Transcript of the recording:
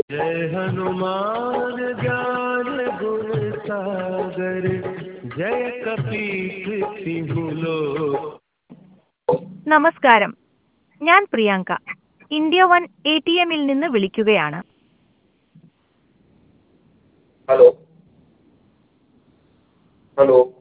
जय हनुमान ज्ञान गुण सागर जय कपीठ तिहु लोक. നമസ്കാരം, ഞാൻ പ്രിയാങ്ക. ഇന്ത്യ വൺ ATMൽ നിന്ന് വിളിക്കുകയാണ്. Hello hello